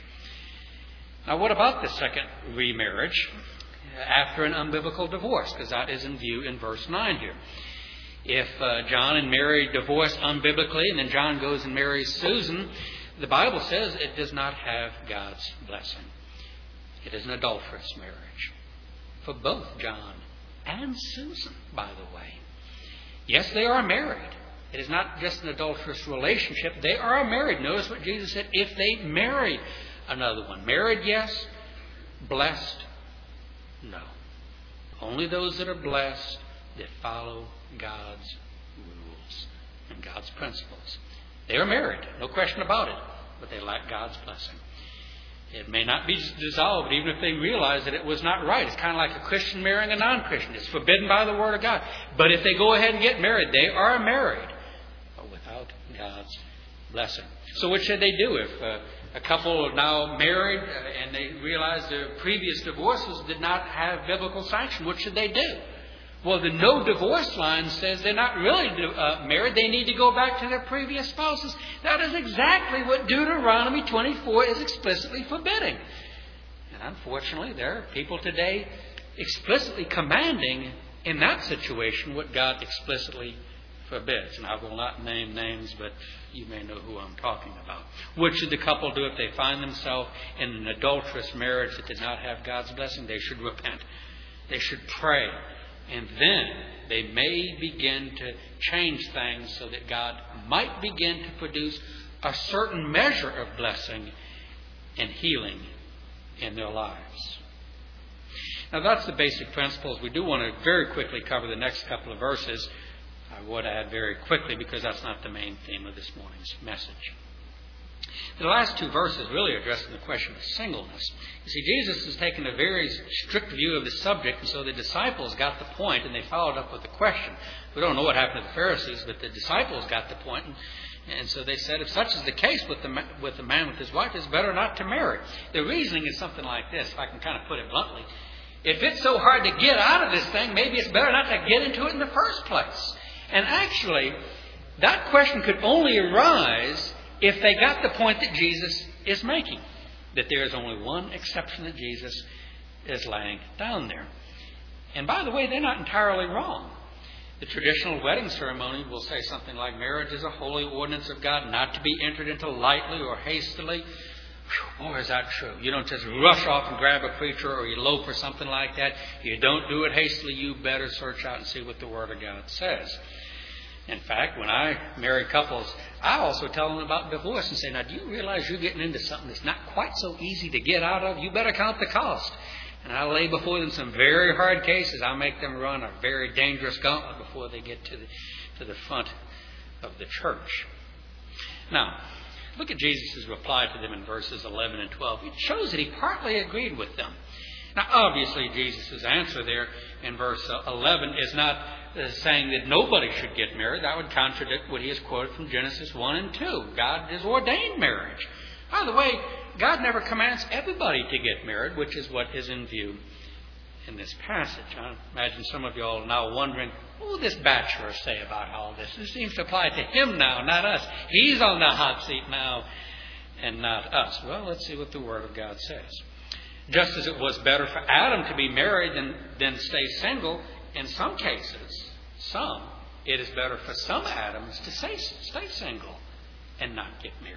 Now, what about the second remarriage after an unbiblical divorce? Because that is in view in verse nine here. If uh, John and Mary divorce unbiblically, and then John goes and marries Susan, the Bible says it does not have God's blessing. It is an adulterous marriage. For both John and Susan, by the way. Yes, they are married. It is not just an adulterous relationship. They are married. Notice what Jesus said. If they marry another one. Married, yes. Blessed, no. Only those that are blessed that follow God's rules and God's principles. They are married, no question about it, but they lack God's blessing. It may not be dissolved even if they realize that it was not right. It's kind of like a Christian marrying a non-Christian. It's forbidden by the Word of God. But if they go ahead and get married, they are married, but without God's blessing. So what should they do if uh, a couple are now married uh, and they realize their previous divorces did not have biblical sanction? What should they do? Well, the no divorce line says they're not really uh, married. They need to go back to their previous spouses. That is exactly what Deuteronomy twenty-four is explicitly forbidding. And unfortunately, there are people today explicitly commanding in that situation what God explicitly forbids. And I will not name names, but you may know who I'm talking about. What should the couple do if they find themselves in an adulterous marriage that did not have God's blessing? They should repent. They should pray. And then they may begin to change things so that God might begin to produce a certain measure of blessing and healing in their lives. Now that's the basic principles. We do want to very quickly cover the next couple of verses. I would add very quickly because that's not the main theme of this morning's message. The last two verses really address the question of singleness. You see, Jesus has taken a very strict view of the subject, and so the disciples got the point, and they followed up with a question. We don't know what happened to the Pharisees, but the disciples got the point, and, and so they said, if such is the case with the, with the man with his wife, it's better not to marry. The reasoning is something like this, if I can kind of put it bluntly. If it's so hard to get out of this thing, maybe it's better not to get into it in the first place. And actually, that question could only arise if they got the point that Jesus is making, that there is only one exception that Jesus is laying down there. And by the way, they're not entirely wrong. The traditional wedding ceremony will say something like, marriage is a holy ordinance of God, not to be entered into lightly or hastily. Whew, boy, is that true. You don't just rush off and grab a preacher or elope or something like that. You don't do it hastily. You better search out and see what the Word of God says. In fact, when I marry couples, I also tell them about divorce and say, now, do you realize you're getting into something that's not quite so easy to get out of? You better count the cost. And I lay before them some very hard cases. I make them run a very dangerous gauntlet before they get to the, to the front of the church. Now, look at Jesus' reply to them in verses eleven and twelve. It shows that he partly agreed with them. Now, obviously, Jesus' answer there in verse eleven is not uh, saying that nobody should get married. That would contradict what he has quoted from Genesis one and two. God has ordained marriage. By the way, God never commands everybody to get married, which is what is in view in this passage. I imagine some of you all are now wondering, what will this bachelor say about all this? This seems to apply to him now, not us. He's on the hot seat now and not us. Well, let's see what the Word of God says. Just as it was better for Adam to be married than, than stay single, in some cases, some, it is better for some Adams to stay, stay single and not get married.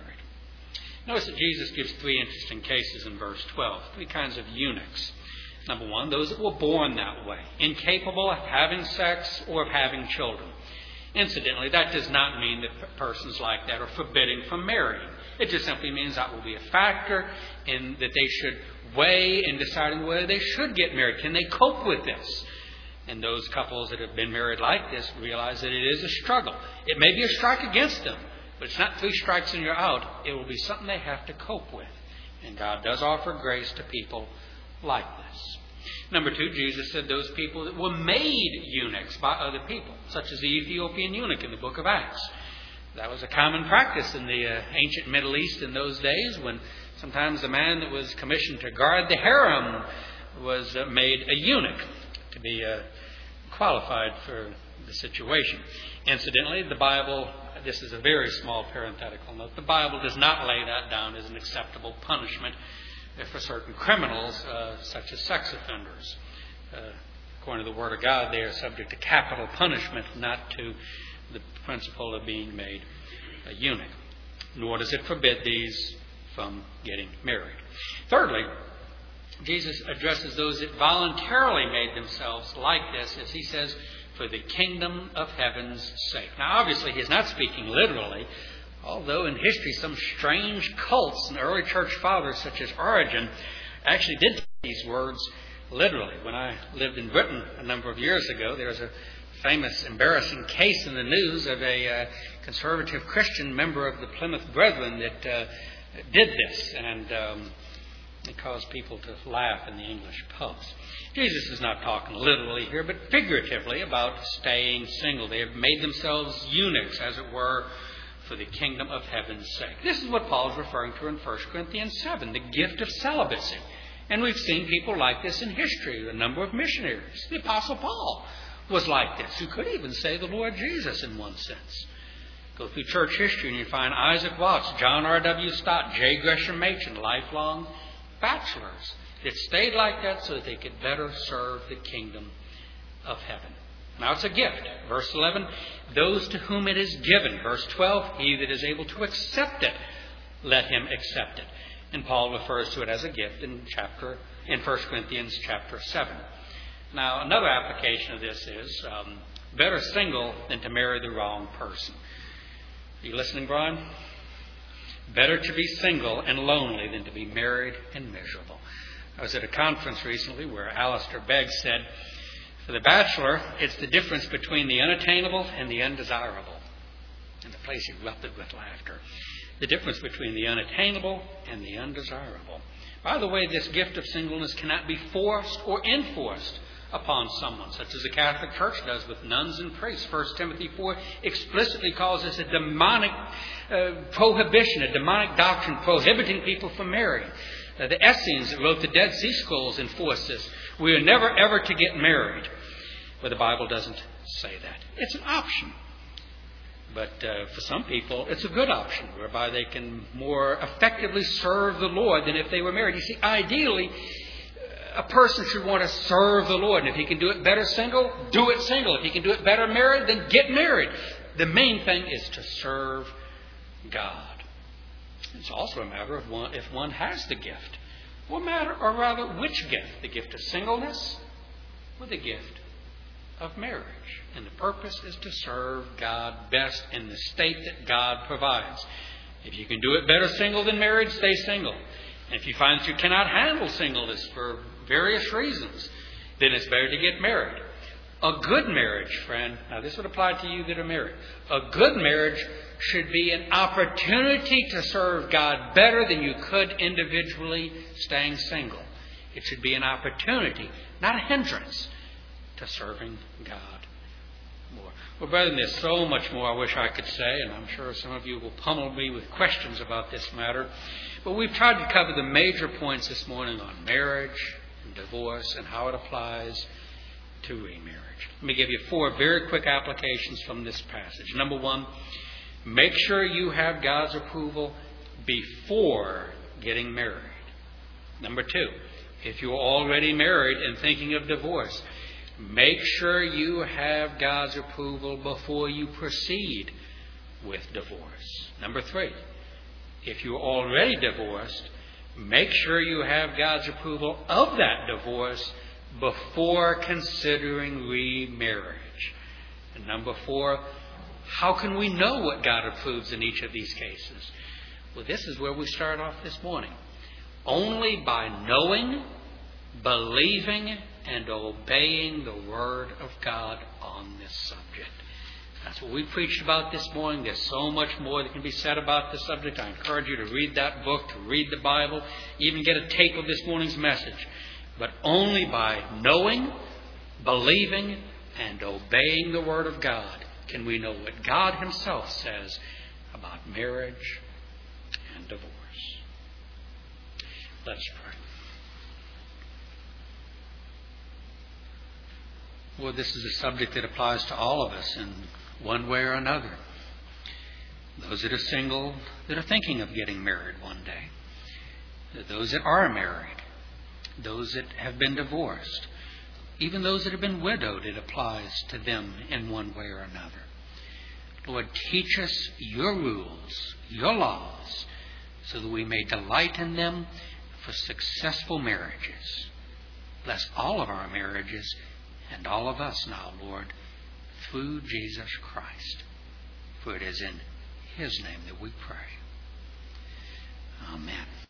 Notice that Jesus gives three interesting cases in verse twelve, three kinds of eunuchs. Number one, those that were born that way, incapable of having sex or of having children. Incidentally, that does not mean that persons like that are forbidden from marrying. It just simply means that will be a factor in that they should weigh in deciding whether they should get married. Can they cope with this? And those couples that have been married like this realize that it is a struggle. It may be a strike against them, but it's not three strikes and you're out. It will be something they have to cope with. And God does offer grace to people like this. Number two, Jesus said those people that were made eunuchs by other people, such as the Ethiopian eunuch in the book of Acts. That was a common practice in the uh, ancient Middle East in those days, when sometimes the man that was commissioned to guard the harem was uh, made a eunuch to be uh, qualified for the situation. Incidentally, the Bible, this is a very small parenthetical note, the Bible does not lay that down as an acceptable punishment for certain criminals, uh, such as sex offenders. Uh, according to the Word of God, they are subject to capital punishment, not to the principle of being made a eunuch. Nor does it forbid these from getting married. Thirdly, Jesus addresses those that voluntarily made themselves like this, as he says, for the kingdom of heaven's sake. Now, obviously, he is not speaking literally, although in history some strange cults and early church fathers, such as Origen, actually did take these words literally. When I lived in Britain a number of years ago, there was a famous, embarrassing case in the news of a uh, conservative Christian member of the Plymouth Brethren that uh, did this, and um, it caused people to laugh in the English pubs. Jesus is not talking literally here, but figuratively about staying single. They have made themselves eunuchs, as it were, for the kingdom of heaven's sake. This is what Paul is referring to in First Corinthians seven, the gift of celibacy. And we've seen people like this in history, a number of missionaries. The Apostle Paul was like this, who could even say the Lord Jesus in one sense. Go through church history and you find Isaac Watts, John R W Stott, J. Gresham Machen, lifelong bachelors that stayed like that so that they could better serve the kingdom of heaven. Now it's a gift. Verse eleven, those to whom it is given. Verse twelve, he that is able to accept it, let him accept it. And Paul refers to it as a gift in chapter in First Corinthians chapter seven. Now, another application of this is um, better single than to marry the wrong person. Are you listening, Brian? Better to be single and lonely than to be married and miserable. I was at a conference recently where Alistair Begg said, for the bachelor, it's the difference between the unattainable and the undesirable. And the place erupted with laughter. The difference between the unattainable and the undesirable. By the way, this gift of singleness cannot be forced or enforced upon someone, such as the Catholic Church does with nuns and priests. First Timothy four explicitly calls this a demonic uh, prohibition, a demonic doctrine prohibiting people from marrying. Uh, the Essenes that wrote the Dead Sea Scrolls enforce this. We are never ever to get married. But the Bible doesn't say that. It's an option. But uh, for some people, it's a good option, whereby they can more effectively serve the Lord than if they were married. You see, ideally, a person should want to serve the Lord. And if he can do it better single, do it single. If he can do it better married, then get married. The main thing is to serve God. It's also a matter of one, if one has the gift. What matter, or rather, which gift? The gift of singleness or the gift of marriage? And the purpose is to serve God best in the state that God provides. If you can do it better single than married, stay single. And if you find that you cannot handle singleness for various reasons, then it's better to get married. A good marriage, friend, now this would apply to you that are married. A good marriage should be an opportunity to serve God better than you could individually staying single. It should be an opportunity, not a hindrance, to serving God more. Well, brethren, there's so much more I wish I could say, and I'm sure some of you will pummel me with questions about this matter. But we've tried to cover the major points this morning on marriage and divorce and how it applies to remarriage. Let me give you four very quick applications from this passage. Number one, make sure you have God's approval before getting married. Number two, if you're already married and thinking of divorce, make sure you have God's approval before you proceed with divorce. Number three, if you're already divorced, make sure you have God's approval of that divorce before considering remarriage. And number four, how can we know what God approves in each of these cases? Well, this is where we start off this morning. Only by knowing, believing, and obeying the Word of God on this subject. That's what we preached about this morning. There's so much more that can be said about this subject. I encourage you to read that book, to read the Bible, even get a tape of this morning's message. But only by knowing, believing, and obeying the Word of God can we know what God Himself says about marriage and divorce. Let's pray. Well, this is a subject that applies to all of us in one way or another. Those that are single, that are thinking of getting married one day. Those that are married. Those that have been divorced. Even those that have been widowed, it applies to them in one way or another. Lord, teach us your rules, your laws, so that we may delight in them for successful marriages. Bless all of our marriages and all of us now, Lord, through Jesus Christ. For it is in His name that we pray. Amen.